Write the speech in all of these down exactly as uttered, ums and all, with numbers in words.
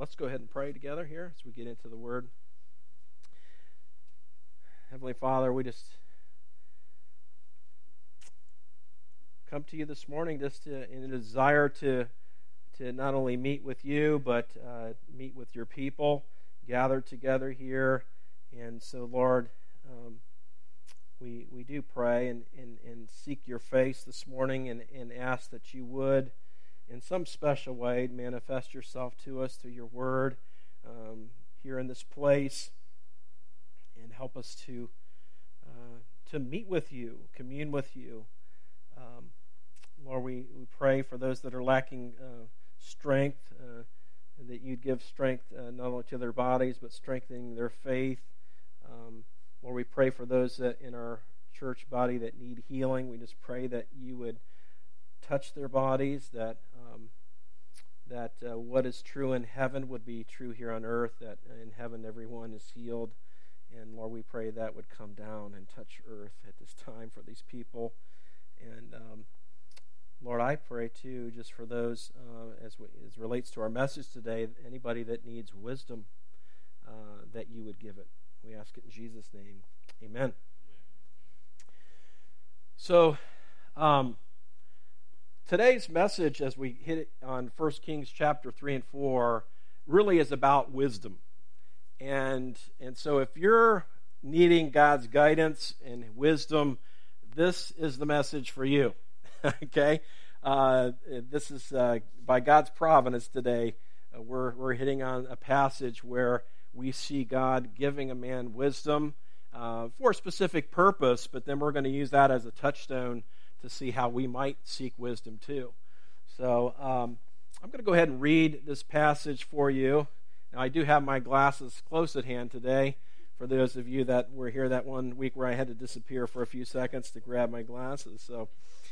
let's go ahead and pray together here as we get into the Word. Heavenly Father, we just come to you this morning just to, in a desire to to not only meet with you, but uh, meet with your people, gathered together here. And so, Lord, um, we we do pray and, and, and seek your face this morning and, and ask that you would, in some special way, manifest yourself to us through your word um, here in this place, and help us to uh, to meet with you, commune with you. Um, Lord, we, we pray for those that are lacking uh, strength, uh, that you'd give strength uh, not only to their bodies, but strengthening their faith. Um, Lord, we pray for those that in our church body that need healing. We just pray that you would touch their bodies, that um, that uh, what is true in heaven would be true here on earth, that in heaven everyone is healed. And Lord, we pray that would come down and touch earth at this time for these people. And um, Lord, I pray too, just for those, uh, as, we, as relates to our message today, anybody that needs wisdom, uh, that you would give it. We ask it in Jesus' name. Amen. So, um, today's message, as we hit it on First Kings chapter three and four, really is about wisdom. And and so if you're needing God's guidance and wisdom, this is the message for you. Okay? Uh, this is uh, by God's providence today. Uh, we're we're hitting on a passage where we see God giving a man wisdom uh, for a specific purpose, but then we're going to use that as a touchstone to see how we might seek wisdom too. So um, I'm going to go ahead and read this passage for you. Now, I do have my glasses close at hand today, for those of you that were here that one week where I had to disappear for a few seconds to grab my glasses. So,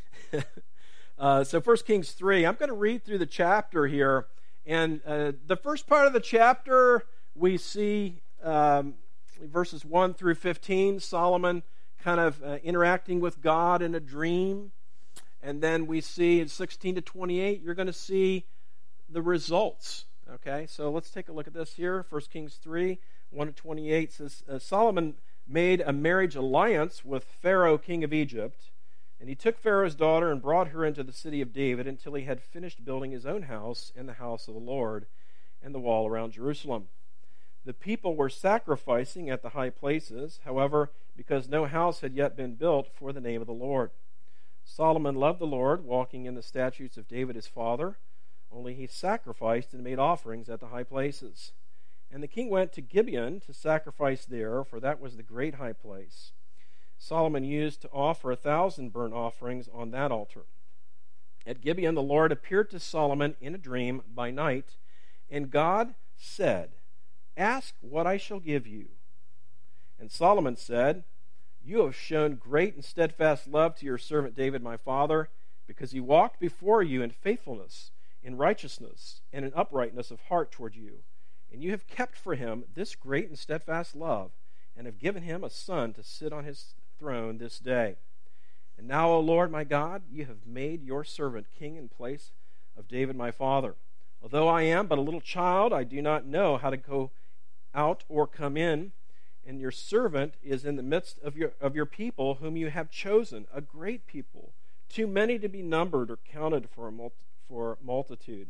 uh, so First Kings three, I'm going to read through the chapter here. And uh, the first part of the chapter, we see um, verses one through fifteen, Solomon kind of uh, interacting with God in a dream. And then we see in sixteen to twenty-eight, you're going to see the results. Okay, so let's take a look at this here. First Kings three, one to twenty-eight says, uh, Solomon made a marriage alliance with Pharaoh, king of Egypt, and he took Pharaoh's daughter and brought her into the city of David until he had finished building his own house and the house of the Lord and the wall around Jerusalem. The people were sacrificing at the high places, however, because no house had yet been built for the name of the Lord. Solomon loved the Lord, walking in the statutes of David his father. Only he sacrificed and made offerings at the high places. And the king went to Gibeon to sacrifice there, for that was the great high place. Solomon used to offer a thousand burnt offerings on that altar. At Gibeon the Lord appeared to Solomon in a dream by night, and God said, "Ask what I shall give you." And Solomon said, "You have shown great and steadfast love to your servant David my father, because he walked before you in faithfulness, in righteousness, and in uprightness of heart toward you. And you have kept for him this great and steadfast love, and have given him a son to sit on his throne this day. And now, O Lord my God, you have made your servant king in place of David my father. Although I am but a little child, I do not know how to go out or come in, and your servant is in the midst of your of your people whom you have chosen, a great people, too many to be numbered or counted for a multitude. for multitude.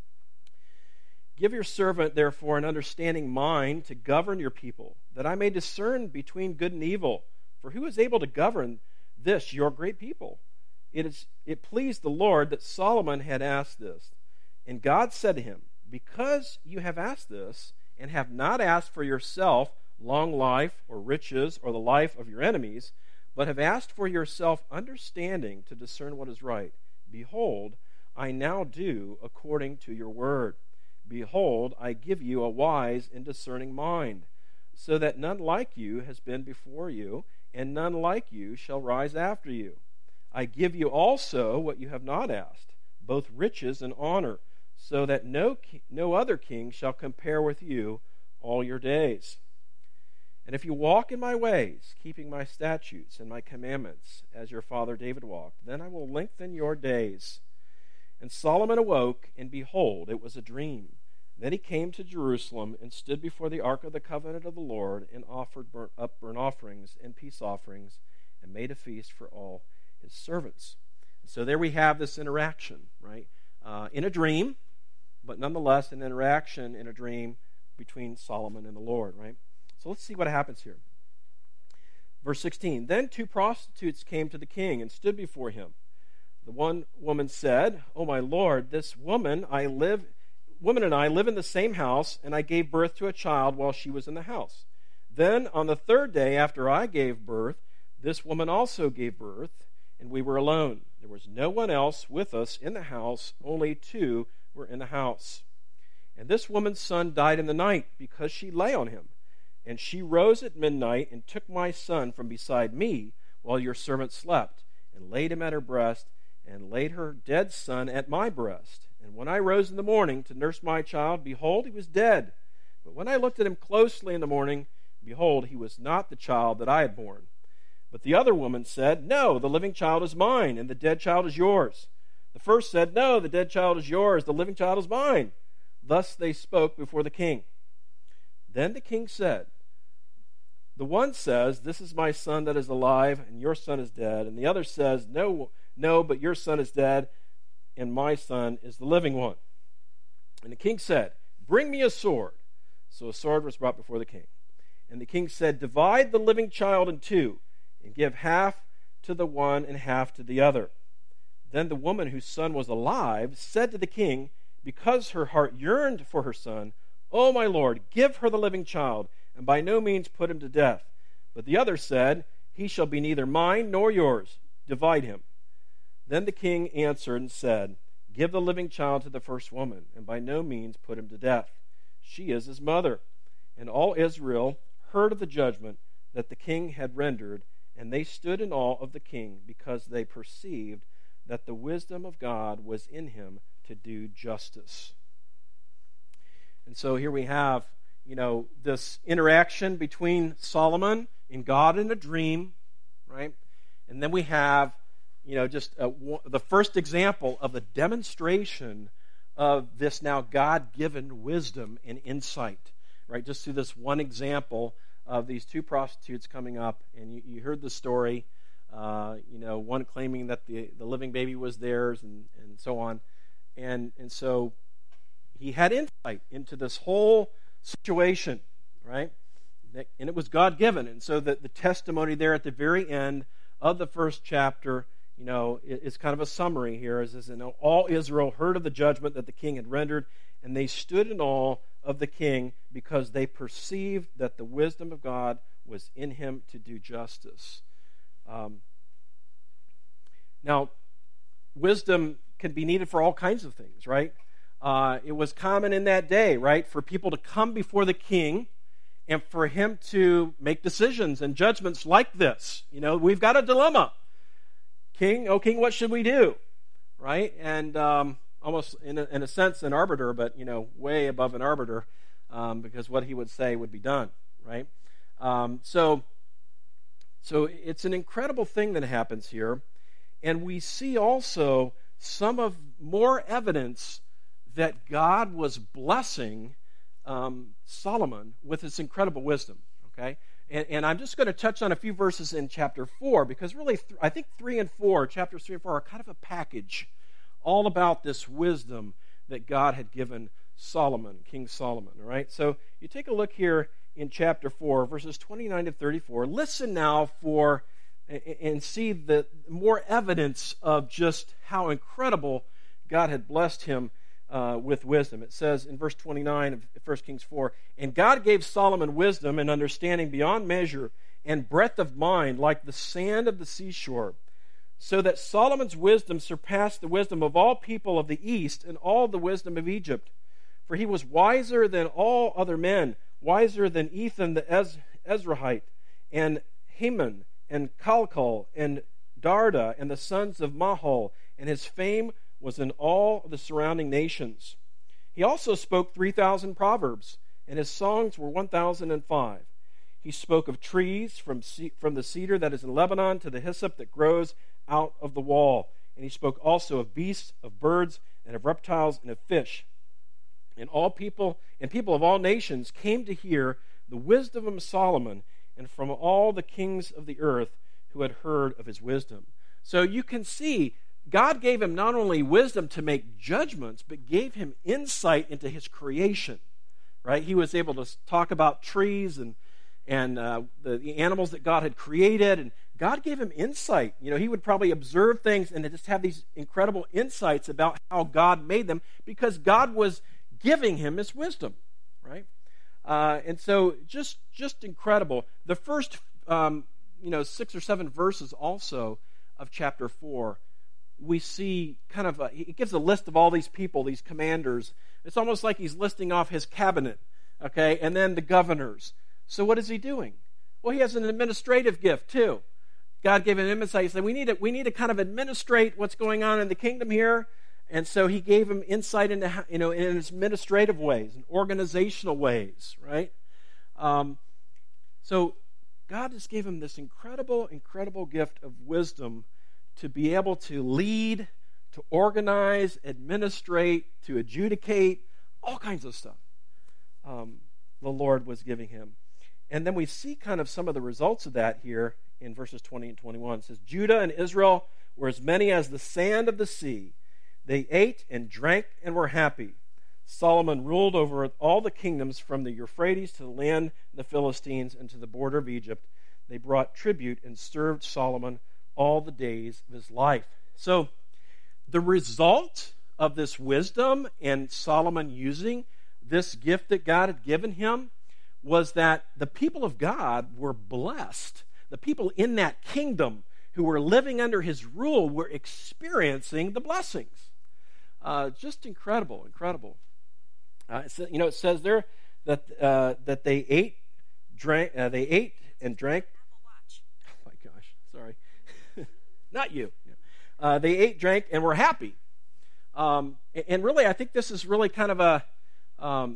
Give your servant, therefore, an understanding mind to govern your people, that I may discern between good and evil. For who is able to govern this, your great people? It is it pleased the Lord that Solomon had asked this. And God said to him, because you have asked this, and have not asked for yourself long life, or riches, or the life of your enemies, but have asked for yourself understanding to discern what is right, behold, I now do according to your word. Behold, I give you a wise and discerning mind, so that none like you has been before you, and none like you shall rise after you. I give you also what you have not asked, both riches and honor, so that no no other king shall compare with you all your days. And if you walk in my ways, keeping my statutes and my commandments, as your father David walked, then I will lengthen your days. And Solomon awoke, and behold, it was a dream. Then he came to Jerusalem and stood before the ark of the covenant of the Lord and offered burnt, up burnt offerings and peace offerings and made a feast for all his servants. So there we have this interaction, right? Uh, in a dream, but nonetheless an interaction in a dream between Solomon and the Lord, right? So let's see what happens here. Verse sixteen, then two prostitutes came to the king and stood before him. The one woman said, "O my lord, this woman I live, woman and I live in the same house, and I gave birth to a child while she was in the house. Then on the third day after I gave birth, this woman also gave birth, and we were alone. There was no one else with us in the house, only two were in the house. And this woman's son died in the night because she lay on him. And she rose at midnight and took my son from beside me while your servant slept, and laid him at her breast, and laid her dead son at my breast. And when I rose in the morning to nurse my child, behold, he was dead. But when I looked at him closely in the morning, behold, he was not the child that I had borne. But the other woman said, No, the living child is mine, and the dead child is yours. The first said, No, the dead child is yours, the living child is mine. Thus they spoke before the king. Then the king said, The one says, This is my son that is alive, and your son is dead. And the other says, No, no, but your son is dead, and my son is the living one. And the king said, Bring me a sword. So a sword was brought before the king. And the king said, Divide the living child in two, and give half to the one and half to the other. Then the woman whose son was alive said to the king, because her heart yearned for her son, O my lord, give her the living child, and by no means put him to death. But the other said, He shall be neither mine nor yours. Divide him. Then the king answered and said, Give the living child to the first woman, and by no means put him to death. She is his mother. And all Israel heard of the judgment that the king had rendered, and they stood in awe of the king, because they perceived that the wisdom of God was in him to do justice. And so here we have, you know, this interaction between Solomon and God in a dream, right? And then we have, you know, just a, the first example of the demonstration of this now God-given wisdom and insight, right? Just through this one example of these two prostitutes coming up, and you, you heard the story, uh, you know, one claiming that the, the living baby was theirs, and, and so on. And and so he had insight into this whole situation, right? And it was God-given. And so the, the testimony there at the very end of the first chapter, you know, is kind of a summary here. As you know, all Israel heard of the judgment that the king had rendered, and they stood in awe of the king because they perceived that the wisdom of God was in him to do justice. Um, now, wisdom can be needed for all kinds of things, right? Uh, it was common in that day, right, for people to come before the king and for him to make decisions and judgments like this. You know, we've got a dilemma. King, oh king, what should we do? Right? And um, almost in a, in a sense an arbiter, but, you know, way above an arbiter, um, because what he would say would be done, right? Um, so, so it's an incredible thing that happens here. And we see also some of more evidence that God was blessing um, Solomon with his incredible wisdom, okay? And, and I'm just going to touch on a few verses in chapter four, because really th- I think three and four, chapters three and four, are kind of a package all about this wisdom that God had given Solomon, King Solomon, all right? So you take a look here in chapter four, verses twenty-nine to thirty-four. Listen now for and see the more evidence of just how incredible God had blessed him uh, with wisdom. It says in verse twenty-nine of First Kings four, And God gave Solomon wisdom and understanding beyond measure, and breadth of mind like the sand of the seashore, so that Solomon's wisdom surpassed the wisdom of all people of the east and all the wisdom of Egypt. For he was wiser than all other men, wiser than Ethan the Ez- Ezrahite, and Heman, and Calcol, and Darda, and the sons of Mahol, and his fame was in all the surrounding nations. He also spoke three thousand proverbs, and his songs were one thousand and five. He spoke of trees, from, ce- from the cedar that is in Lebanon to the hyssop that grows out of the wall. And he spoke also of beasts, of birds, and of reptiles, and of fish. And all people and people of all nations came to hear the wisdom of Solomon, and from all the kings of the earth who had heard of his wisdom. So you can see God gave him not only wisdom to make judgments, but gave him insight into his creation. Right? He was able to talk about trees and and uh, the, the animals that God had created, and God gave him insight. You know, he would probably observe things and just have these incredible insights about how God made them, because God was giving him his wisdom, right? Uh, and so, just just incredible. The first, um, you know, six or seven verses also of chapter four, we see kind of a, it gives a list of all these people, these commanders. It's almost like he's listing off his cabinet, okay, and then the governors. So what is he doing? Well, he has an administrative gift too. God gave him insight. He said, we need to, we need to kind of administrate what's going on in the kingdom here. And so he gave him insight into how, you know, in administrative ways and organizational ways, right? Um, so God just gave him this incredible, incredible gift of wisdom to be able to lead, to organize, administrate, to adjudicate, all kinds of stuff. Um, the Lord was giving him. And then we see kind of some of the results of that here in verses twenty and twenty-one. It says, Judah and Israel were as many as the sand of the sea. They ate and drank and were happy. Solomon ruled over all the kingdoms from the Euphrates to the land of the Philistines and to the border of Egypt. They brought tribute and served Solomon all the days of his life. So the result of this wisdom and Solomon using this gift that God had given him was that the people of God were blessed. The people in that kingdom who were living under his rule were experiencing the blessings. Uh, just incredible, incredible. Uh, so, you know, it says there that uh, that they ate, drank, uh, they ate and drank. Oh my gosh, sorry, not you. Uh, they ate, drank, and were happy. Um, and really, I think this is really kind of a. Um,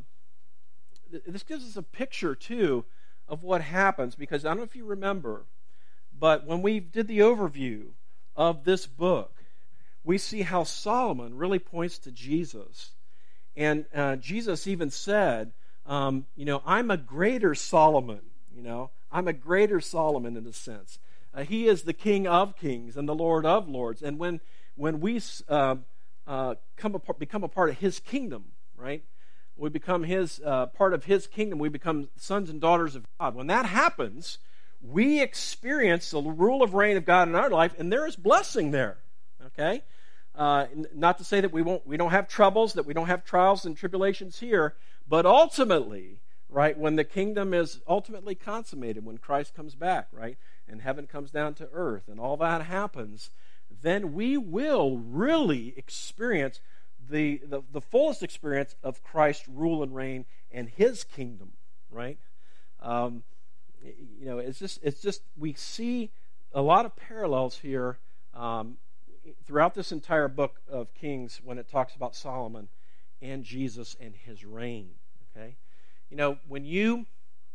this gives us a picture too of what happens, because I don't know if you remember, but when we did the overview of this book, we see how Solomon really points to Jesus. And uh, Jesus even said, um, you know, I'm a greater Solomon, you know, I'm a greater Solomon in a sense. Uh, he is the King of kings and the Lord of lords. And when when we uh, uh, come a, become a part of his kingdom, right, we become his uh, part of his kingdom, we become sons and daughters of God. When that happens, we experience the rule of reign of God in our life, and there is blessing there, okay? Uh, not to say that we won't, we don't have troubles, that we don't have trials and tribulations here, but ultimately, right, when the kingdom is ultimately consummated, when Christ comes back, right, and heaven comes down to earth, and all that happens, then we will really experience the, the, the fullest experience of Christ's rule and reign and his kingdom, right? Um, you know, it's just, it's just, we see a lot of parallels here um, throughout this entire book of Kings when it talks about Solomon and Jesus and his reign, okay? You know, when you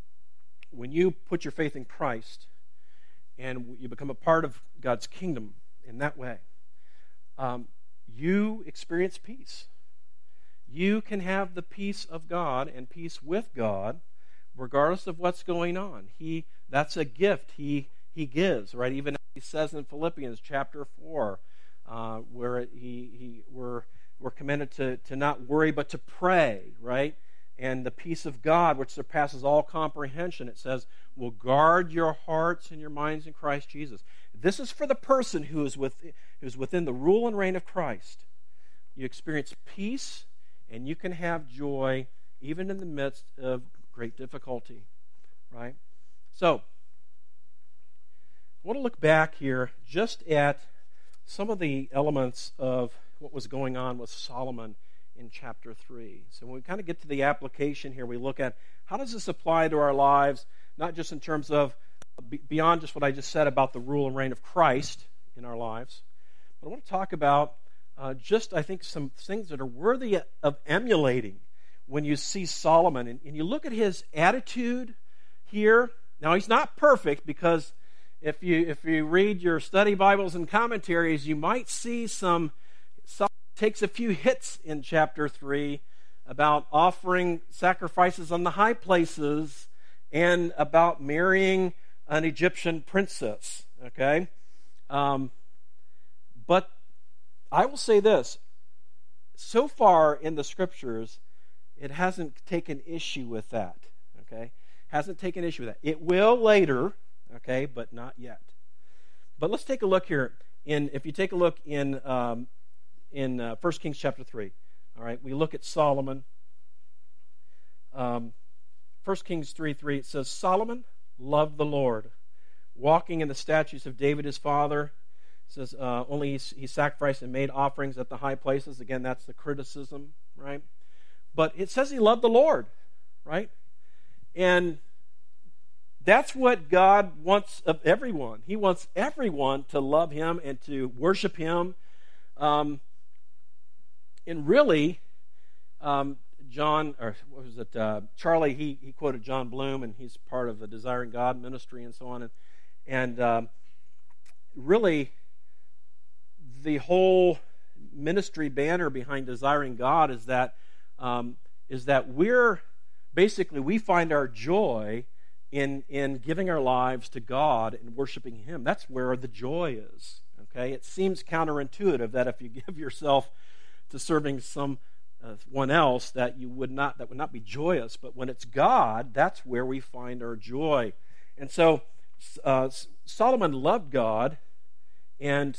when you put your faith in Christ and you become a part of God's kingdom in that way, um, you experience peace. You can have the peace of God and peace with God regardless of what's going on. He that's a gift he he gives, right? Even as he says in Philippians chapter four, uh, where he he we're we're commanded to to not worry but to pray, right? And the peace of God, which surpasses all comprehension, it says, will guard your hearts and your minds in Christ Jesus. This is for the person who is with who is within the rule and reign of Christ. You experience peace, and you can have joy even in the midst of great difficulty, right? So, I want to look back here just at some of the elements of what was going on with Solomon in chapter three. So when we kind of get to the application here, we look at how does this apply to our lives, not just in terms of beyond just what I just said about the rule and reign of Christ in our lives, but I want to talk about uh, just, I think, some things that are worthy of emulating when you see Solomon. And, and you look at his attitude here. Now, he's not perfect, because if you if you read your study Bibles and commentaries, you might see some, some takes a few hits in chapter three about offering sacrifices on the high places, and about marrying an Egyptian princess, okay? Um, but I will say this. So far in the Scriptures, it hasn't taken issue with that, okay? Hasn't taken issue with that. It will later, okay, but not yet. But let's take a look here. In If you take a look in, um, in uh, First Kings chapter three, all right, we look at Solomon. Um, First Kings three three, it says, Solomon loved the Lord, walking in the statutes of David his father. It says, uh, only he, he sacrificed and made offerings at the high places. Again, that's the criticism, right? But it says he loved the Lord, right? And that's what God wants of everyone. He wants everyone to love him and to worship him. Um, and really, um, John, or what was it, uh, Charlie, he, he quoted John Bloom, and he's part of the Desiring God ministry and so on. And, and um, really, the whole ministry banner behind Desiring God is that um, is that we're, basically, we find our joy in, in giving our lives to God and worshiping him. That's where the joy is, okay? It seems counterintuitive that if you give yourself to serving some Uh, one else that you would not that would not be joyous, but when it's God, that's where we find our joy. And so uh, Solomon loved God, and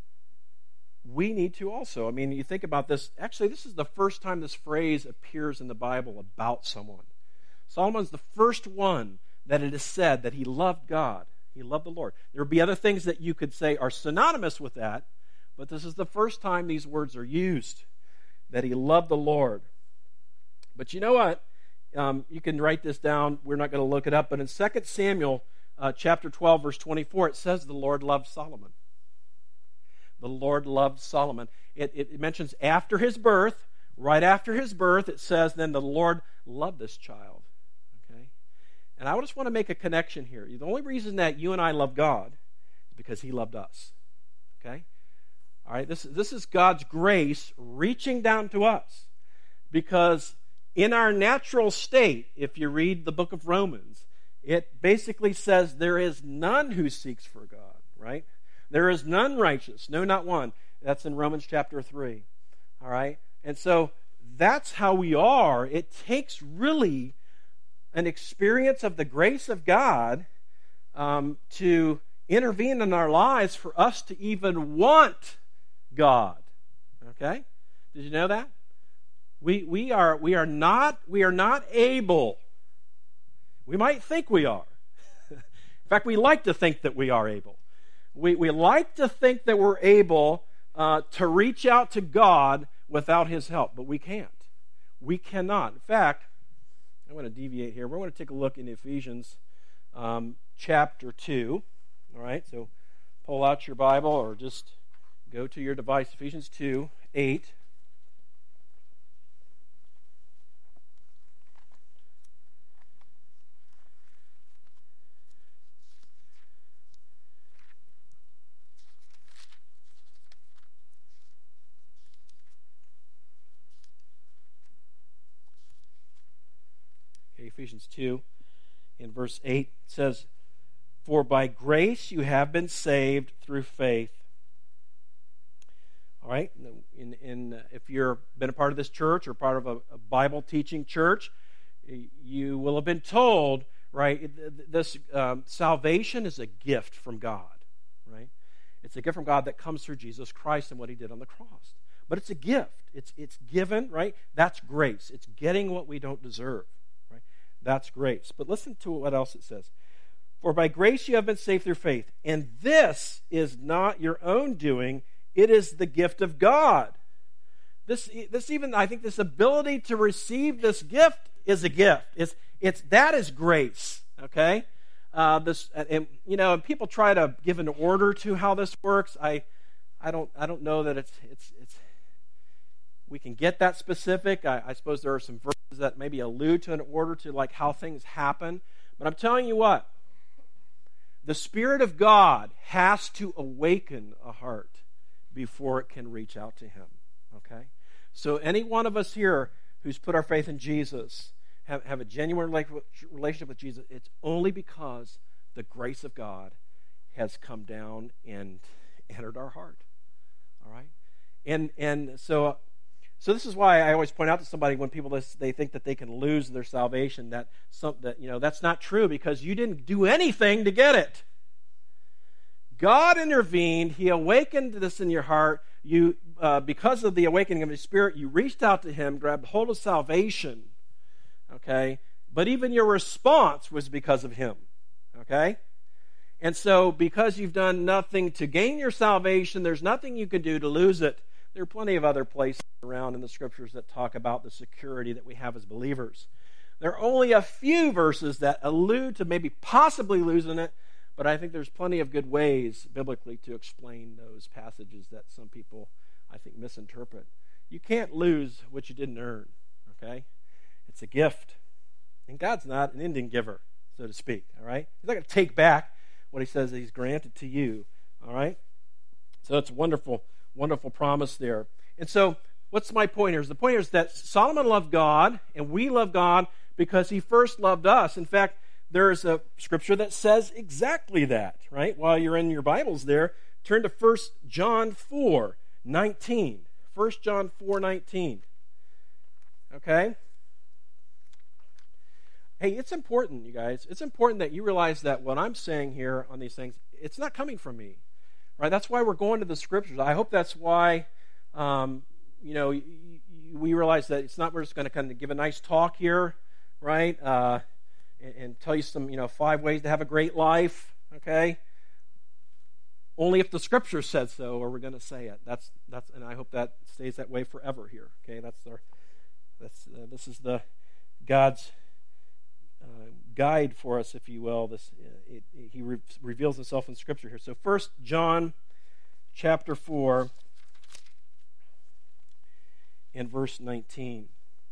we need to also. I mean, you think about this. Actually, this is the first time this phrase appears in the Bible about someone. Solomon's the first one that it is said that he loved God. He loved the Lord. There would be other things that you could say are synonymous with that, but this is the first time these words are used, that he loved the Lord. But you know what? Um, you can write this down. We're not going to look it up. But in Second Samuel uh, chapter twelve, verse twenty-four, it says the Lord loved Solomon. The Lord loved Solomon. It, it, it mentions after his birth, right after his birth, it says then the Lord loved this child. Okay? And I just want to make a connection here. The only reason that you and I love God is because he loved us. Okay? All right, this, this is God's grace reaching down to us. Because in our natural state, if you read the book of Romans, it basically says there is none who seeks for God, right? There is none righteous, no, not one. That's in Romans chapter three. All right? And so that's how we are. It takes really an experience of the grace of God um, to intervene in our lives for us to even want God. Okay? Did you know that? We we are we are not we are not able. We might think we are. In fact, we like to think that we are able. We we like to think that we're able uh, to reach out to God without his help, but we can't. We cannot. In fact, I'm going to deviate here. We're going to take a look in Ephesians um, chapter two. All right, so pull out your Bible or just go to your device, Ephesians two, eight. Okay, Ephesians two, in verse eight, it says, "For by grace you have been saved through faith." All right, in, in, uh, if you've been a part of this church or part of a, a Bible teaching church, you will have been told, right, this um, salvation is a gift from God, right? It's a gift from God that comes through Jesus Christ and what he did on the cross. But it's a gift. It's, it's given, right? That's grace. It's getting what we don't deserve, right? That's grace. But listen to what else it says. "For by grace you have been saved through faith, and this is not your own doing, it is the gift of God." This, this even, I think this ability to receive this gift is a gift. It's, it's, that is grace, okay? Uh, this, and, you know, and people try to give an order to how this works. I, I don't, I don't know that it's, it's, it's, we can get that specific. I, I suppose there are some verses that maybe allude to an order to like how things happen. But I'm telling you what, the Spirit of God has to awaken a heart before it can reach out to him, okay? So any one of us here who's put our faith in Jesus have, have a genuine relationship with Jesus, it's only because the grace of God has come down and entered our heart. All right? And and so so this is why I always point out to somebody when people they think that they can lose their salvation, that some that you know that's not true, because you didn't do anything to get it. God intervened. He awakened this in your heart. You uh, because of the awakening of His Spirit, you reached out to Him, grabbed hold of salvation. Okay? But even your response was because of Him. Okay? And so, because you've done nothing to gain your salvation, there's nothing you can do to lose it. There are plenty of other places around in the Scriptures that talk about the security that we have as believers. There are only a few verses that allude to maybe possibly losing it, but I think there's plenty of good ways biblically to explain those passages that some people, I think, misinterpret. You can't lose what you didn't earn, okay? It's a gift. And God's not an ending giver, so to speak, all right? He's not going to take back what He says that He's granted to you, all right? So it's a wonderful, wonderful promise there. And so what's my point here? The point here is that Solomon loved God, and we love God because he first loved us. In fact, there's a scripture that says exactly that, right? While you're in your Bibles there, turn to First John four nineteen. First John four nineteen. Okay? Hey, it's important, you guys. It's important that you realize that what I'm saying here on these things, it's not coming from me, right? That's why we're going to the Scriptures. I hope that's why, um, you know, we realize that it's not we're just going to kind of give a nice talk here, right? Uh, and, and tell you some, you know, five ways to have a great life, okay? Only if the Scripture says so, are we going to say it. That's that's, and I hope that stays that way forever here. Okay, that's our, that's uh, this is the God's uh, guide for us, if you will. This uh, it, it, He re- reveals Himself in Scripture here. So, First John, chapter four, and verse nineteen.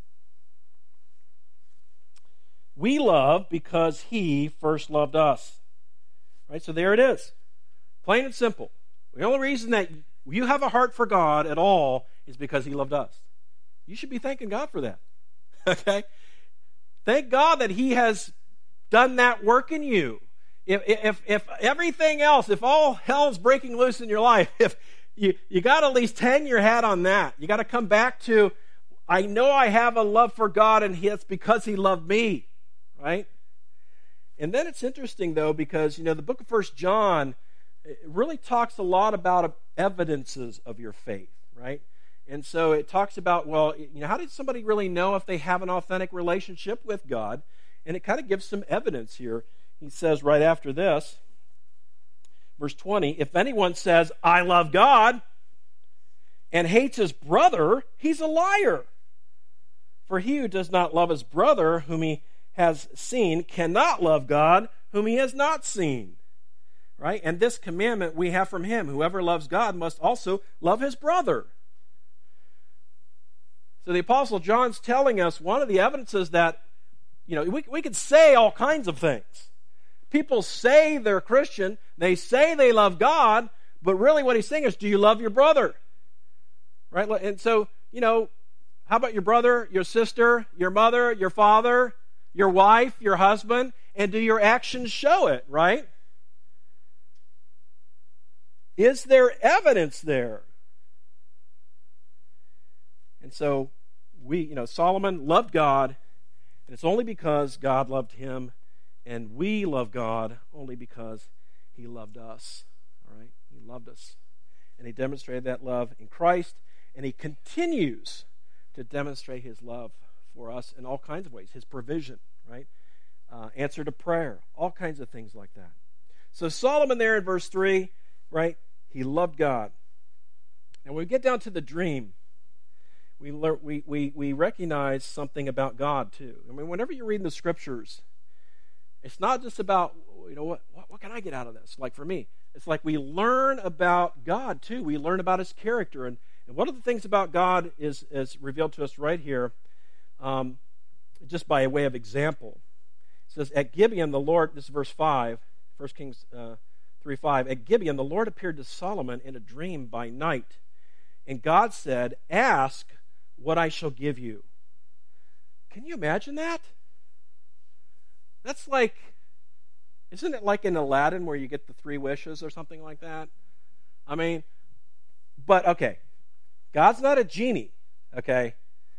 We love because He first loved us. Right. So there it is. Plain and simple. The only reason that you have a heart for God at all is because He loved us. You should be thanking God for that. Okay? Thank God that He has done that work in you. If, if, if everything else, if all hell's breaking loose in your life, if you, you got to at least hang your hat on that. You got to come back to, I know I have a love for God, and it's because He loved me. Right? And then it's interesting, though, because, you know, the book of First John, it really talks a lot about evidences of your faith, right? And so it talks about, well, you know, how did somebody really know if they have an authentic relationship with God? And it kind of gives some evidence here. He says right after this, verse twenty, if anyone says, I love God, and hates his brother, he's a liar. For he who does not love his brother whom he has seen cannot love God whom he has not seen. Right? And this commandment we have from Him. Whoever loves God must also love his brother. So the Apostle John's telling us one of the evidences that, you know, we, we could say all kinds of things. People say they're Christian. They say they love God. But really what he's saying is, do you love your brother? Right? And so, you know, how about your brother, your sister, your mother, your father, your wife, your husband? And do your actions show it, right? Is there evidence there? And so we, you know, Solomon loved God, and it's only because God loved him, and we love God only because He loved us. All right? He loved us. And He demonstrated that love in Christ, and He continues to demonstrate His love for us in all kinds of ways. His provision, right? Uh, answer to prayer, all kinds of things like that. So Solomon there in verse three, right? He loved God. And when we get down to the dream, we, learn, we, we, we recognize something about God too. I mean, whenever you're reading the Scriptures, it's not just about, you know, what, what, what can I get out of this? Like for me, it's like we learn about God too. We learn about His character. And, and one of the things about God is, is revealed to us right here, um, just by way of example. It says, at Gibeon, the Lord, this is verse five, First Kings uh, three five, at Gibeon, the Lord appeared to Solomon in a dream by night. And God said, ask what I shall give you. Can you imagine that? That's like, isn't it like in Aladdin where you get the three wishes or something like that? I mean, but okay, God's not a genie, okay?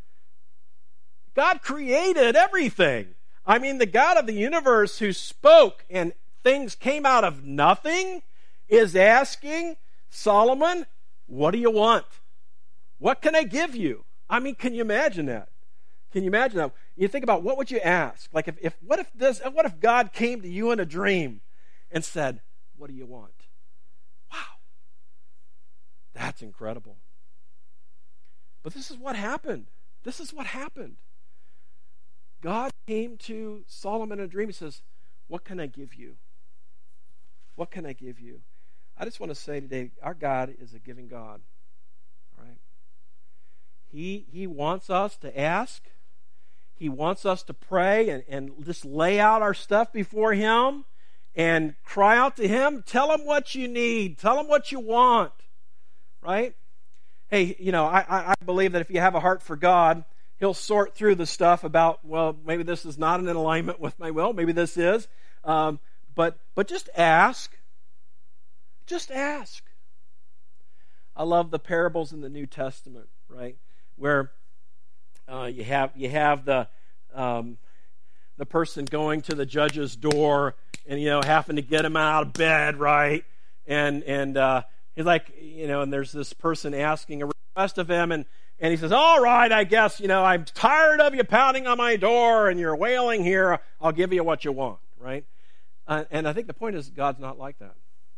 God created everything. I mean, the God of the universe who spoke and things came out of nothing is asking Solomon, what do you want? What can I give you? I mean, can you imagine that? Can you imagine that? You think about, what would you ask? Like, if, if what if this? What if God came to you in a dream and said, what do you want? Wow. That's incredible. But this is what happened. This is what happened. God came to Solomon in a dream. He says, what can I give you? What can I give you? I just want to say today, our God is a giving God. All right? He, he wants us to ask. He wants us to pray and, and just lay out our stuff before Him and cry out to Him. Tell Him what you need. Tell Him what you want. Right? Hey, you know, I, I believe that if you have a heart for God, He'll sort through the stuff about, well, maybe this is not in alignment with my will. Maybe this is. Um, but but just ask. Just ask. I love the parables in the New Testament, right? Where uh, you have you have the um, the person going to the judge's door and, you know, having to get him out of bed, right? And and uh, he's like, you know, and there's this person asking a request of him, and And he says, all right, I guess, you know, I'm tired of you pounding on my door and you're wailing here. I'll give you what you want, right? Uh, and I think the point is God's not like that.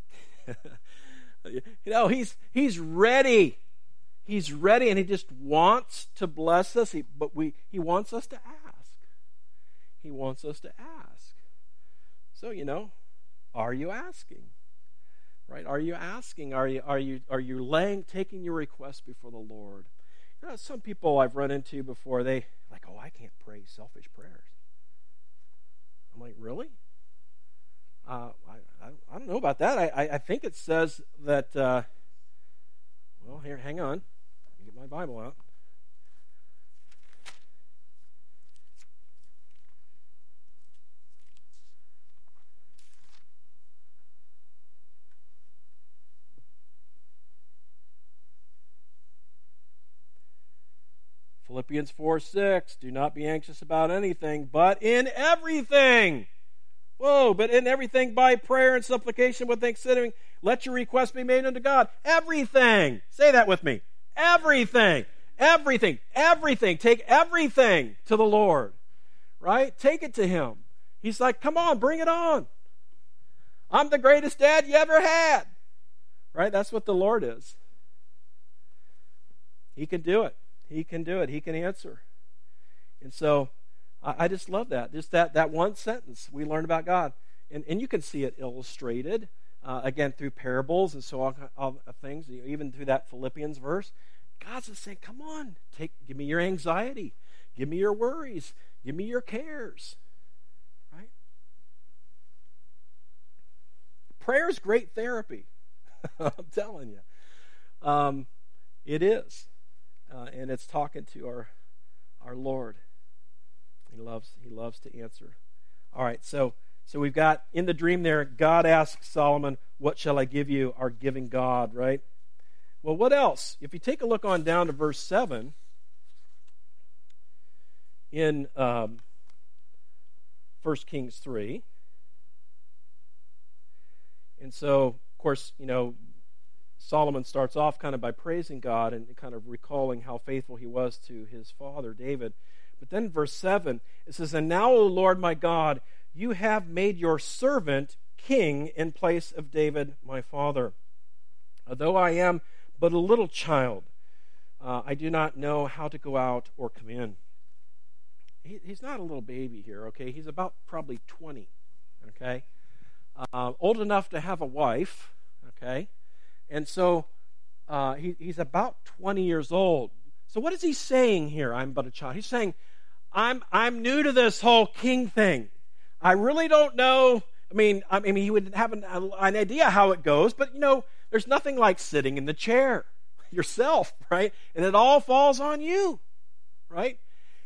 You know, he's he's ready. He's ready, and He just wants to bless us. He, but we He wants us to ask. He wants us to ask. So, you know, are you asking? Right? Are you asking? Are you are you are you laying taking your request before the Lord? You know, some people I've run into before, they like, oh, I can't pray selfish prayers. I'm like, really? Uh, I, I I don't know about that. I, I, I think it says that, uh, well, here, hang on. Let me get my Bible out. Philippians four six, do not be anxious about anything, but in everything. Whoa, but in everything by prayer and supplication with thanksgiving, let your requests be made unto God. Everything. Say that with me. Everything. Everything. Everything. Take everything to the Lord. Right? Take it to Him. He's like, come on, bring it on. I'm the greatest dad you ever had. Right? That's what the Lord is. He can do it. He can do it. He can answer. And so I, I just love that. Just that, that one sentence we learn about God. And, and you can see it illustrated, uh, again, through parables and so on, all things, even through that Philippians verse. God's just saying, come on, take, give me your anxiety. Give me your worries. Give me your cares. Right? Prayer is great therapy. I'm telling you. Um, it is. Uh, and it's talking to our our Lord. He loves he loves to answer. All right, so so we've got in the dream there, God asks Solomon, what shall I give you? Our giving God, right? Well, what else? If you take a look on down to verse seven in um, First Kings three. And so, of course, you know, Solomon starts off kind of by praising God and kind of recalling how faithful he was to his father, David. But then verse seven, it says, and now, O Lord my God, you have made your servant king in place of David my father. Although I am but a little child, uh, I do not know how to go out or come in. He, he's not a little baby here, okay? He's about probably twenty, okay? Uh, old enough to have a wife, okay? And so uh, he, he's about twenty years old. So what is he saying here? I'm but a child. He's saying, I'm I'm new to this whole king thing. I really don't know. I mean, I mean, he would have an, an idea how it goes, but you know, there's nothing like sitting in the chair yourself, right? And it all falls on you, right?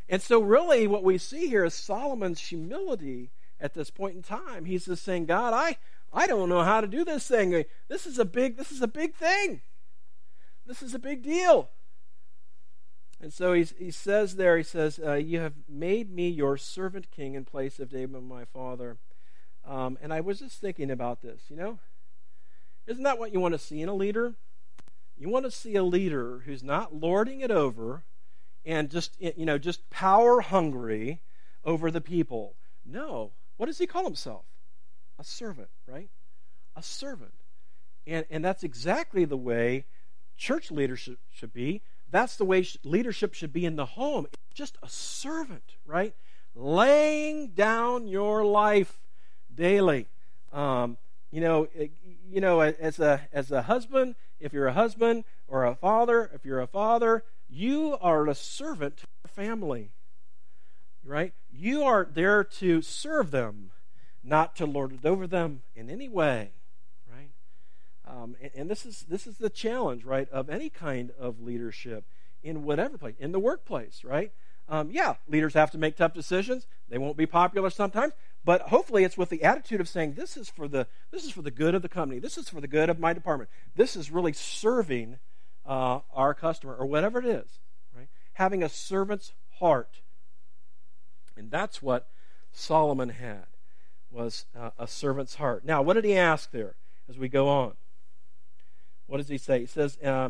And so really what we see here is Solomon's humility at this point in time. He's just saying, God, I, I don't know how to do this thing. This is a big, this is a big thing. This is a big deal. And so he's, he says there, he says, uh, you have made me your servant king in place of David my father. Um, and I was just thinking about this, you know. Isn't that what you want to see in a leader? You want to see a leader who's not lording it over and just, you know, just power hungry over the people. No. What does he call himself? A servant, right? A servant. And, and that's exactly the way church leadership should be. That's the way leadership should be in the home. It's just a servant, right? Laying down your life daily. Um, you know, you know, as a as a husband, if you're a husband, or a father, if you're a father, you are a servant to your family, right? You are there to serve them, not to lord it over them in any way, right? Um, and, and this is this is the challenge, right, of any kind of leadership in whatever place, in the workplace, right? Um, yeah, leaders have to make tough decisions. They won't be popular sometimes, but hopefully it's with the attitude of saying, this is for the this is for the good of the company. This is for the good of my department. This is really serving uh, our customer, or whatever it is, right? Having a servant's heart. And that's what Solomon had, was uh, a servant's heart. Now, what did he ask there as we go on? What does he say? He says, uh,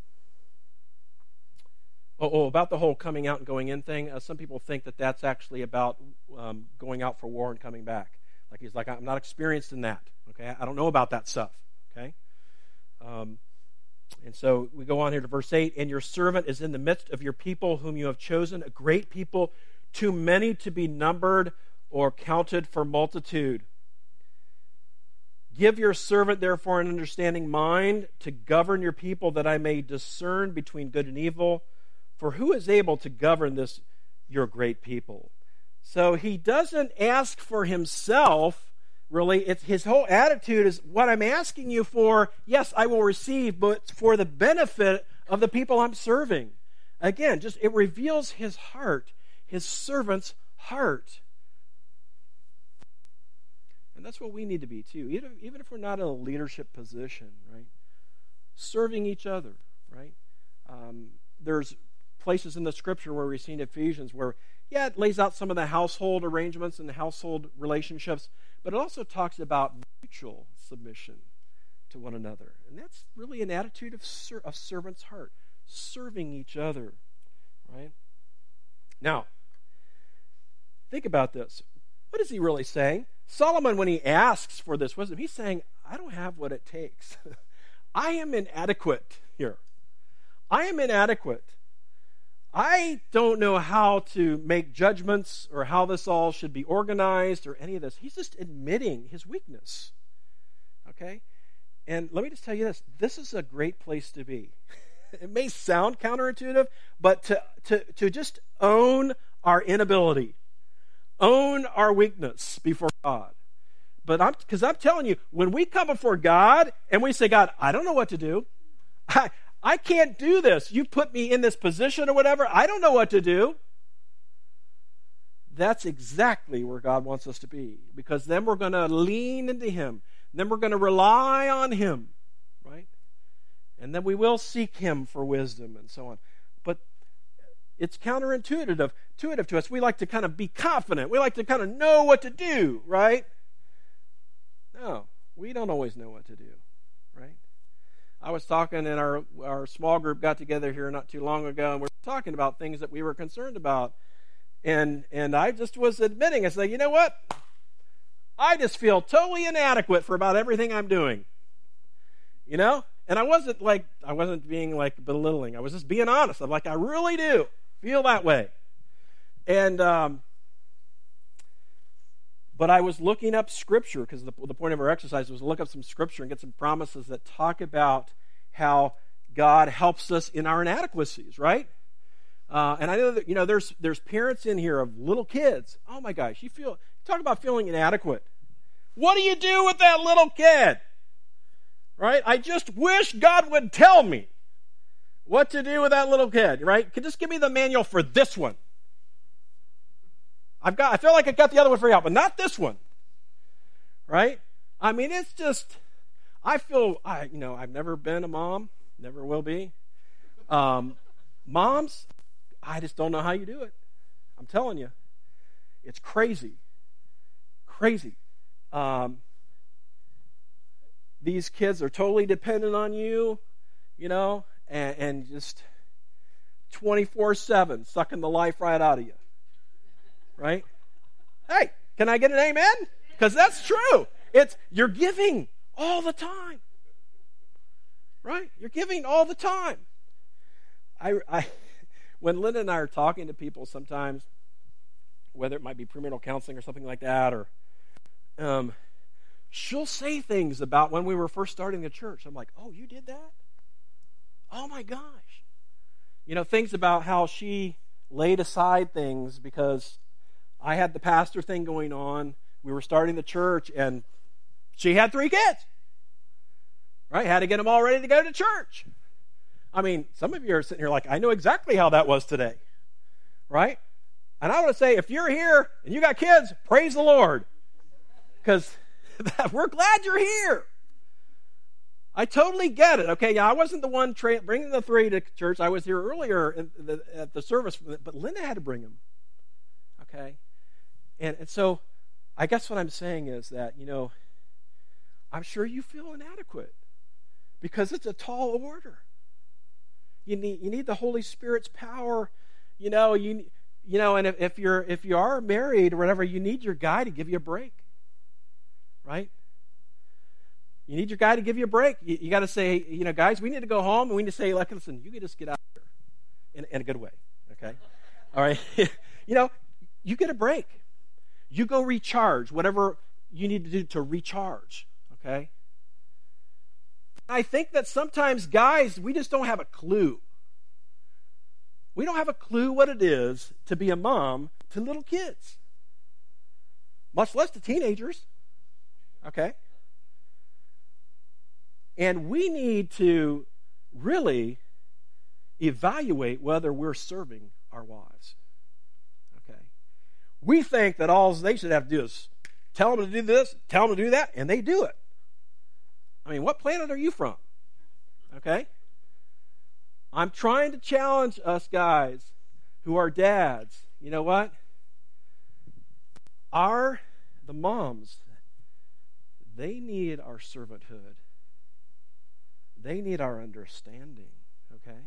oh, oh, about the whole coming out and going in thing. Uh, some people think that that's actually about um, going out for war and coming back. Like he's like, I'm not experienced in that. Okay, I don't know about that stuff. Okay, um, and so we go on here to verse eight. And your servant is in the midst of your people, whom you have chosen, a great people, too many to be numbered or counted for multitude. Give your servant, therefore, an understanding mind to govern your people, that I may discern between good and evil. For who is able to govern this, your great people? So he doesn't ask for himself, really. It's, his whole attitude is, what I'm asking you for, yes, I will receive, but for the benefit of the people I'm serving. Again, just it reveals his heart, his servant's heart. And that's what we need to be too, even, even if we're not in a leadership position, right? Serving each other, right? Um, there's places in the scripture where we've seen Ephesians where, yeah, it lays out some of the household arrangements and the household relationships, but it also talks about mutual submission to one another. And that's really an attitude of ser- a servant's heart, serving each other, right? Now, think about this. What is he really saying? Solomon, when he asks for this wisdom, he's saying, I don't have what it takes. I am inadequate here. I am inadequate. I don't know how to make judgments or how this all should be organized or any of this. He's just admitting his weakness. Okay? And let me just tell you this. This is a great place to be. It may sound counterintuitive, but to, to, to just own our inability, own our weakness before God. But I'm, because I'm telling you, when we come before God and we say, God, I don't know what to do. I, I can't do this. You put me in this position or whatever. I don't know what to do. That's exactly where God wants us to be. Because then we're going to lean into Him. Then we're going to rely on Him. Right? And then we will seek Him for wisdom and so on. But it's counterintuitive intuitive to us. We like to kind of be confident. We like to kind of know what to do, right? No, we don't always know what to do, right? I was talking in our, our small group got together here not too long ago, and we were talking about things that we were concerned about. And and I just was admitting, I said, you know what? I just feel totally inadequate for about everything I'm doing. You know? And I wasn't like, I wasn't being like belittling. I was just being honest. I'm like, I really do feel that way. And, um, but I was looking up scripture, because the, the point of our exercise was to look up some scripture and get some promises that talk about how God helps us in our inadequacies, right? Uh, and I know that, you know, there's there's parents in here of little kids. Oh my gosh, you feel, talk about feeling inadequate. What do you do with that little kid? Right? I just wish God would tell me what to do with that little kid, right? Could just give me the manual for this one. I've got, I feel like I got the other one figured out, but not this one. Right? I mean, it's just, I feel, I you know, I've never been a mom, never will be. Um, moms, I just don't know how you do it. I'm telling you. It's crazy. Crazy. Um, these kids are totally dependent on you, you know, and, and just twenty-four seven sucking the life right out of you. Right? Hey, can I get an amen? Because that's true. It's you're giving all the time. Right? You're giving all the time. I, I when Linda and I are talking to people sometimes, whether it might be premarital counseling or something like that, or um, she'll say things about when we were first starting the church. I'm like, oh, you did that? Oh my gosh. You know, things about how she laid aside things because I had the pastor thing going on. We were starting the church, and she had three kids. Right? Had to get them all ready to go to church. I mean, some of you are sitting here like, I know exactly how that was today. Right? And I want to say, if you're here and you got kids, praise the Lord. Because we're glad you're here. I totally get it. Okay, yeah, I wasn't the one tra- bringing the three to church. I was here earlier in the, at the service, but Linda had to bring them. Okay? And, and so I guess what I'm saying is that, you know, I'm sure you feel inadequate because it's a tall order. You need you need the Holy Spirit's power, you know, you you know, and if, if you're if you are married or whatever, you need your guy to give you a break. Right? You need your guy to give you a break. You, you got to say, you know, guys, we need to go home, and we need to say, like, listen, you can just get out of here in, in a good way. Okay? All right? You know, you get a break. You go recharge, whatever you need to do to recharge. Okay? I think that sometimes, guys, we just don't have a clue. We don't have a clue what it is to be a mom to little kids, much less to teenagers. Okay? And we need to really evaluate whether we're serving our wives. Okay? We think that all they should have to do is tell them to do this, tell them to do that, and they do it. I mean, what planet are you from? Okay? I'm trying to challenge us guys who are dads. You know what? Our, the moms, they need our servanthood. They need our understanding. Okay?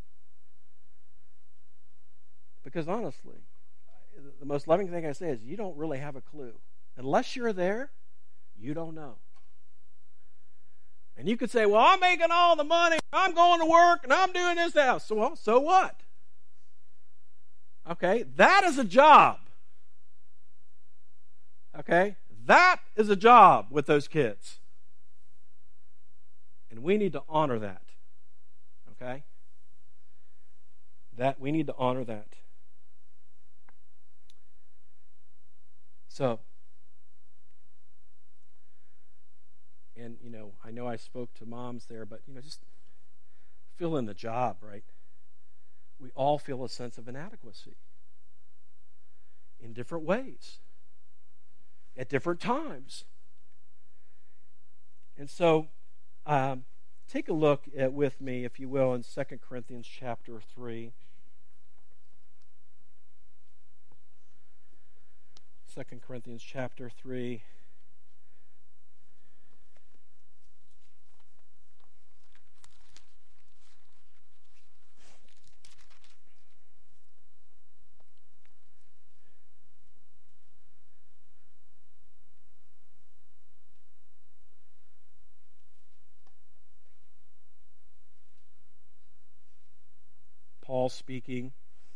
Because honestly, the most loving thing I say is you don't really have a clue. Unless you're there, you don't know. And you could say, well, I'm making all the money, I'm going to work, and I'm doing this now. So, well, so what? Okay, that is a job. Okay, that is a job with those kids. And we need to honor that. Okay? That, we need to honor that. So, and, you know, I know I spoke to moms there, but, you know, just fill in the job, right? We all feel a sense of inadequacy in different ways, at different times. And so, um, take a look at, with me, if you will, in Second Corinthians chapter three. Second Corinthians chapter three. Paul speaking.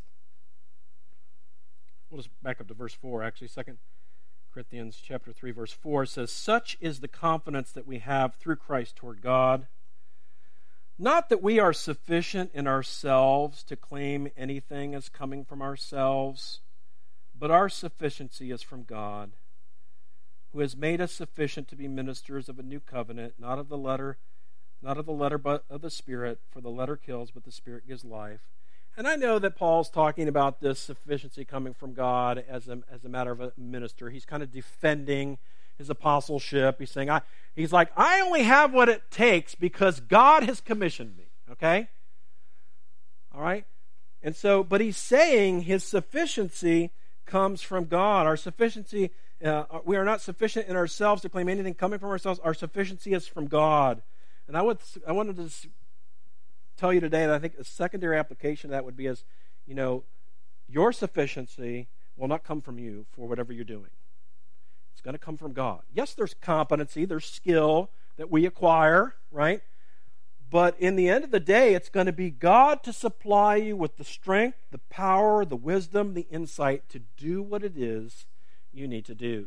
We'll just back up to verse four, actually. Second Corinthians chapter three, verse four says, such is the confidence that we have through Christ toward God. Not that we are sufficient in ourselves to claim anything as coming from ourselves, but our sufficiency is from God, who has made us sufficient to be ministers of a new covenant, not of the letter, not of the letter, but of the Spirit, for the letter kills, but the Spirit gives life. And I know that Paul's talking about this sufficiency coming from God as a, as a matter of a minister. He's kind of defending his apostleship. He's saying, I, he's like, I only have what it takes because God has commissioned me, okay? All right? And so, but he's saying his sufficiency comes from God. Our sufficiency, uh, we are not sufficient in ourselves to claim anything coming from ourselves. Our sufficiency is from God. And I, would, I wanted to tell you today that I think a secondary application of that would be as, you know, your sufficiency will not come from you for whatever you're doing. It's going to come from God. Yes, there's competency, there's skill that we acquire, right? But in the end of the day, it's going to be God to supply you with the strength, the power, the wisdom, the insight to do what it is you need to do.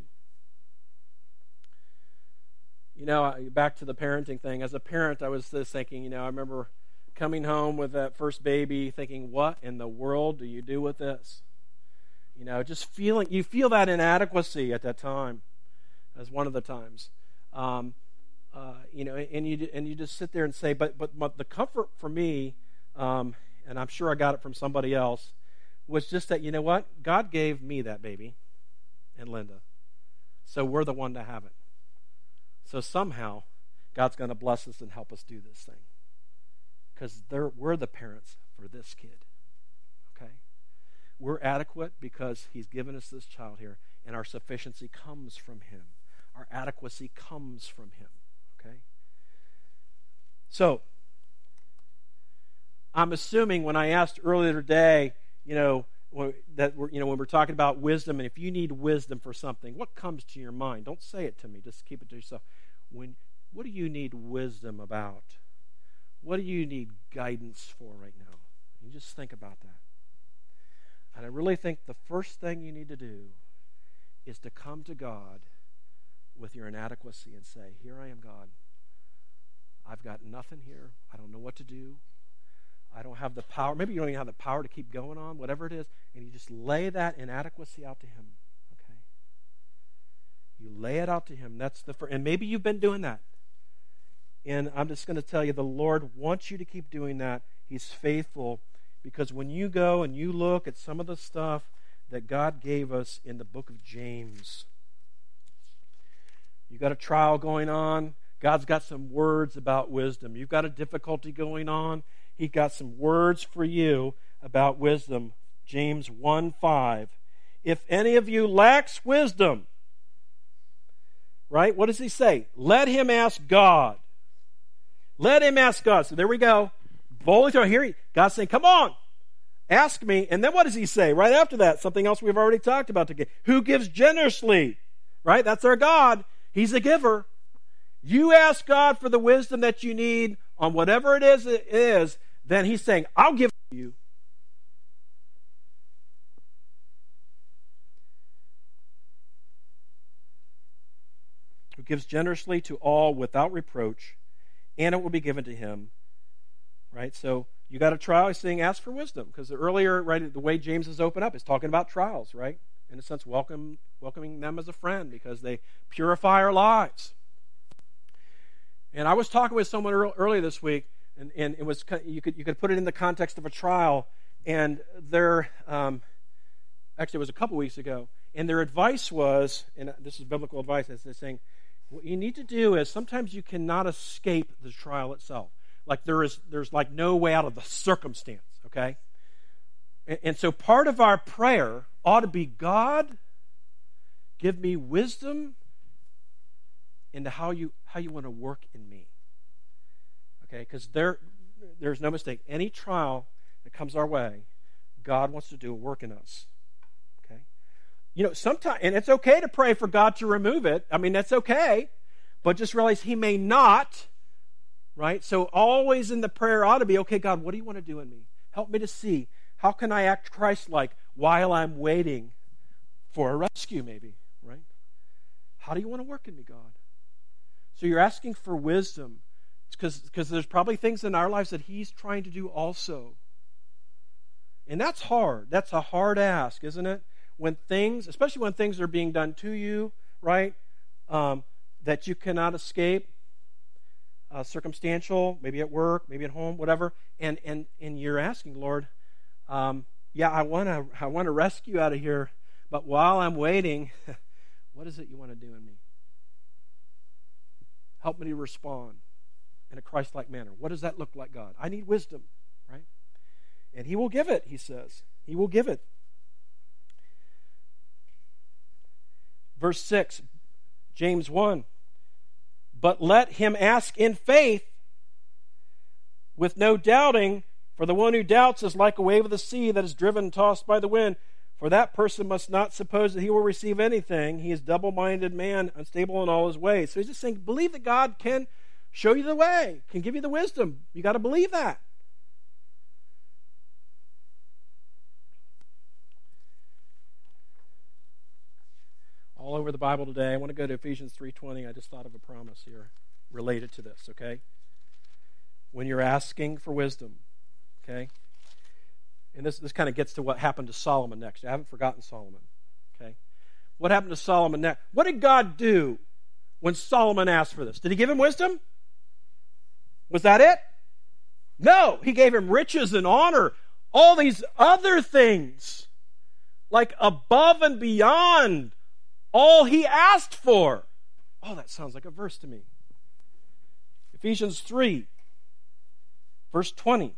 You know, back to the parenting thing. As a parent, I was just thinking, you know, I remember coming home with that first baby thinking, what in the world do you do with this? You know, just feeling, you feel that inadequacy at that time, as one of the times. Um, uh, you know, and you and you just sit there and say, but but, but the comfort for me, um, and I'm sure I got it from somebody else, was just that, you know what? God gave me that baby and Linda. So we're the one to have it. So somehow, God's going to bless us and help us do this thing. Because we're the parents for this kid. Okay? We're adequate because he's given us this child here, and our sufficiency comes from him. Our adequacy comes from him. Okay? So, I'm assuming when I asked earlier today, you know, that we're, you know, when we're talking about wisdom, and if you need wisdom for something, what comes to your mind? Don't say it to me. Just keep it to yourself. When, what do you need wisdom about? What do you need guidance for right now? You just think about that. And I really think the first thing you need to do is to come to God with your inadequacy and say, here I am, God. I've got nothing here. I don't know what to do. I don't have the power. Maybe you don't even have the power to keep going on, whatever it is. And you just lay that inadequacy out to him. Okay? You lay it out to him. That's the first. And maybe you've been doing that. And I'm just going to tell you, the Lord wants you to keep doing that. He's faithful. Because when you go and you look at some of the stuff that God gave us in the book of James, you've got a trial going on. God's got some words about wisdom. You've got a difficulty going on. He's got some words for you about wisdom. James one five. If any of you lacks wisdom, right? What does he say? Let him ask God. Let him ask God. So there we go. Boldly throw. Here, God's saying, come on, ask me. And then what does he say right after that? Something else we've already talked about today. Who gives generously, right? That's our God. He's a giver. You ask God for the wisdom that you need on whatever it is it is, then he's saying, I'll give it to you. Who gives generously to all without reproach, and it will be given to him. Right? So you got a trial, he's saying ask for wisdom. Because earlier, right, the way James is open up is talking about trials, right? In a sense, welcome, welcoming them as a friend because they purify our lives. And I was talking with someone earlier this week, and, and it was you could you could put it in the context of a trial, and their um, actually it was a couple weeks ago, and their advice was, and this is biblical advice, is they're saying what you need to do is sometimes you cannot escape the trial itself. Like there is there's like no way out of the circumstance, okay? And, and so part of our prayer ought to be, God, give me wisdom into how you how you want to work in me. Okay, because there there's no mistake. Any trial that comes our way, God wants to do a work in us. Okay? You know, sometimes, and it's okay to pray for God to remove it. I mean, that's okay. But just realize he may not, right? So always in the prayer ought to be, okay, God, what do you want to do in me? Help me to see. How can I act Christ-like while I'm waiting for a rescue, maybe, right? How do you want to work in me, God? So you're asking for wisdom because there's probably things in our lives that he's trying to do also. And that's hard. That's a hard ask, isn't it? When things, especially when things are being done to you, right, um, that you cannot escape, uh, circumstantial, maybe at work, maybe at home, whatever, and, and, and you're asking, Lord, um, yeah, I want to I want to rescue out of here, but while I'm waiting, what is it you want to do in me? Help me to respond in a Christ-like manner. What does that look like, God? I need wisdom, right? And he will give it, he says. He will give it. Verse six, James one. But let him ask in faith with no doubting, for the one who doubts is like a wave of the sea that is driven and tossed by the wind. For that person must not suppose that he will receive anything. He is a double-minded man, unstable in all his ways. So he's just saying, believe that God can show you the way, can give you the wisdom. You got to believe that. All over the Bible today. I want to go to Ephesians three twenty. I just thought of a promise here related to this, okay? When you're asking for wisdom, okay? And this, this kind of gets to what happened to Solomon next. I haven't forgotten Solomon, okay? What happened to Solomon next? What did God do when Solomon asked for this? Did he give him wisdom? Was that it? No, he gave him riches and honor, all these other things, like above and beyond all he asked for. Oh, that sounds like a verse to me. Ephesians three, verse twenty.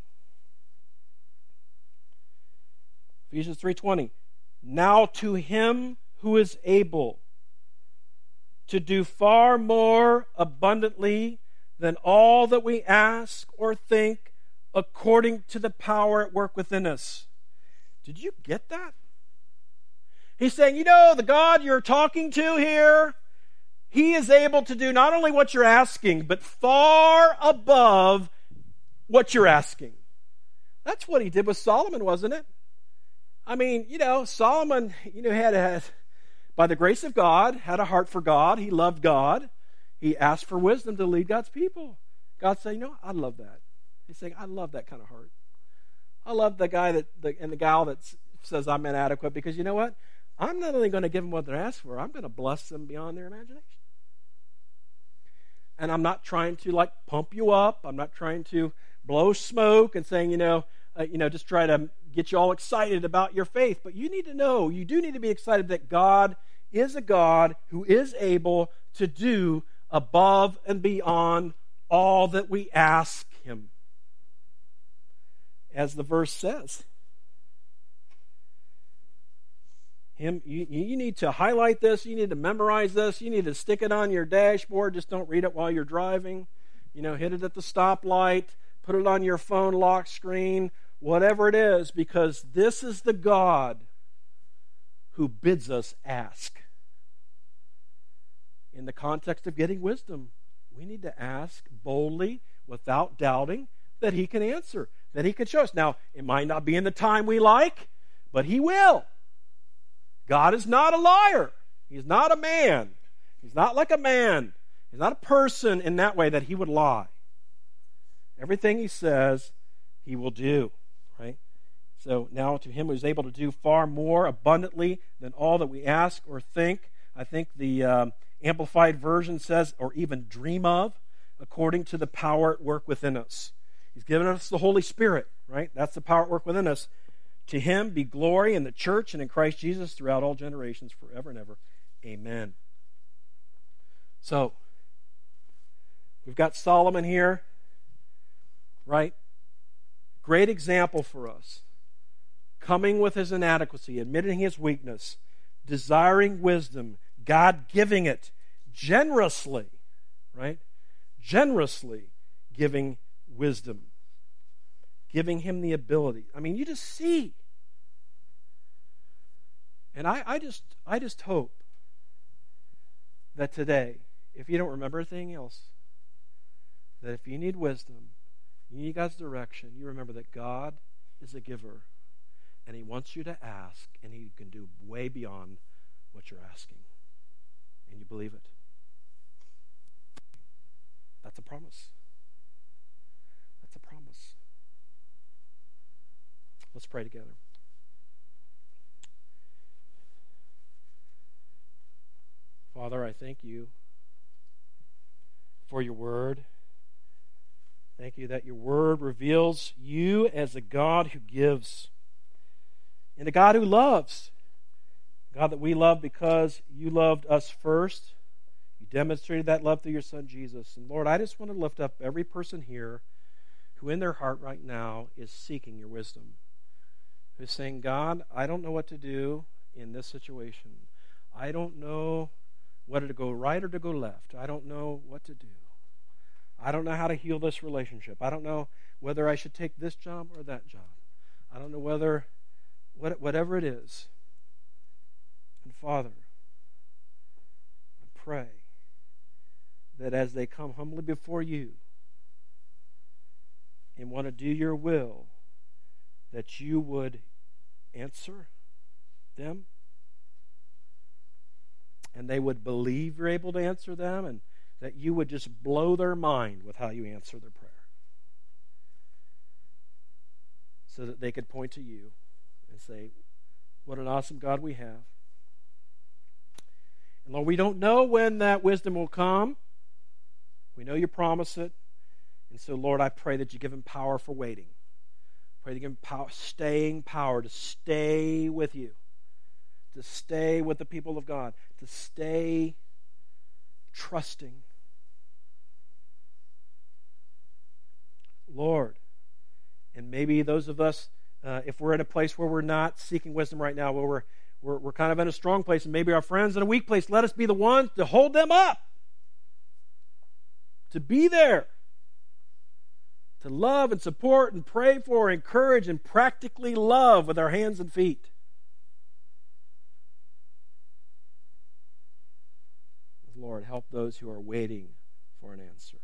Ephesians three twenty. Now to him who is able to do far more abundantly than all that we ask or think, according to the power at work within us. Did you get that? He's saying, you know, the God you're talking to here, he is able to do not only what you're asking, but far above what you're asking. That's what he did with Solomon, wasn't it? I mean, you know, Solomon, you know, had a, by the grace of God, had a heart for God. He loved God. He asked for wisdom to lead God's people. God said, you know, I love that. He's saying, I love that kind of heart. I love the guy that, the, and the gal that says I'm inadequate, because you know what? I'm not only going to give them what they're asking for, I'm going to bless them beyond their imagination. And I'm not trying to like pump you up. I'm not trying to blow smoke and saying, you know, uh, you know, just try to get you all excited about your faith. But you need to know, you do need to be excited that God is a God who is able to do above and beyond all that we ask him. As the verse says. Him, you, you need to highlight this. You need to memorize this. You need to stick it on your dashboard. Just don't read it while you're driving. You know, hit it at the stoplight. Put it on your phone lock screen. Whatever it is, because this is the God who bids us ask. In the context of getting wisdom, we need to ask boldly, without doubting, that he can answer, that he can show us. Now, it might not be in the time we like, but he will. God is not a liar. He's not a man. He's not like a man. He's not a person in that way that he would lie. Everything he says, he will do. Right? So now to him who is able to do far more abundantly than all that we ask or think. I think the um, Amplified Version says, or even dream of, according to the power at work within us. He's given us the Holy Spirit, right? That's the power at work within us. To him be glory in the church and in Christ Jesus throughout all generations, forever and ever. Amen. So, we've got Solomon here, right? Great example for us. Coming with his inadequacy, admitting his weakness, desiring wisdom, God giving it generously, right? Generously giving wisdom. Giving him the ability. I mean, you just see. And I, I just I just hope that today, if you don't remember anything else, that if you need wisdom, you need God's direction, you remember that God is a giver, and he wants you to ask, and he can do way beyond what you're asking. And you believe it. That's a promise. That's a promise. Let's pray together. Father, I thank you for your word. Thank you that your word reveals you as a God who gives. and a God who loves. God that we love because you loved us first. You demonstrated that love through your Son, Jesus. And Lord, I just want to lift up every person here who in their heart right now is seeking your wisdom. Who's saying, God, I don't know what to do in this situation. I don't know whether to go right or to go left. I don't know what to do. I don't know how to heal this relationship. I don't know whether I should take this job or that job. I don't know whether, what, whatever it is. And Father, I pray that as they come humbly before you and want to do your will, that you would answer them and they would believe you're able to answer them, and that you would just blow their mind with how you answer their prayer, so that they could point to you and say, what an awesome God we have. And Lord, we don't know when that wisdom will come. We know you promise it. And so, Lord, I pray that you give him power for waiting. Pray that you give him power, staying power to stay with you, to stay with the people of God, to stay trusting. Lord, and maybe those of us, uh, if we're in a place where we're not seeking wisdom right now, where we're, we're, we're kind of in a strong place, and maybe our friends in a weak place, let us be the ones to hold them up, to be there, to love and support and pray for, encourage, and practically love with our hands and feet. Lord, help those who are waiting for an answer.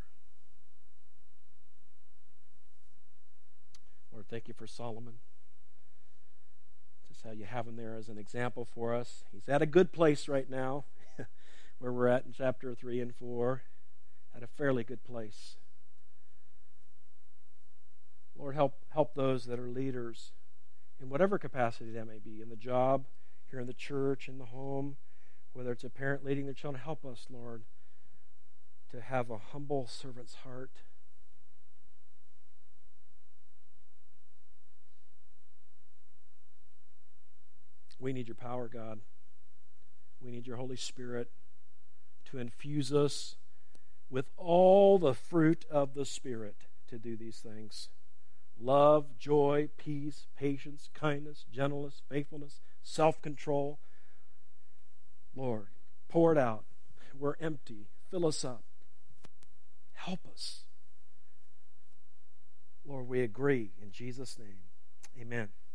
Lord, thank you for Solomon. Just how you have him there as an example for us. He's at a good place right now, where we're at in chapter three and four, at a fairly good place. Lord, help help those that are leaders in whatever capacity that may be, in the job, here in the church, in the home, whether it's a parent leading their children. Help us, Lord, to have a humble servant's heart. We need your power, God. We need your Holy Spirit to infuse us with all the fruit of the Spirit to do these things. Love, joy, peace, patience, kindness, gentleness, faithfulness, self-control. Lord, pour it out. We're empty. Fill us up. Help us. Lord, we agree in Jesus' name. Amen.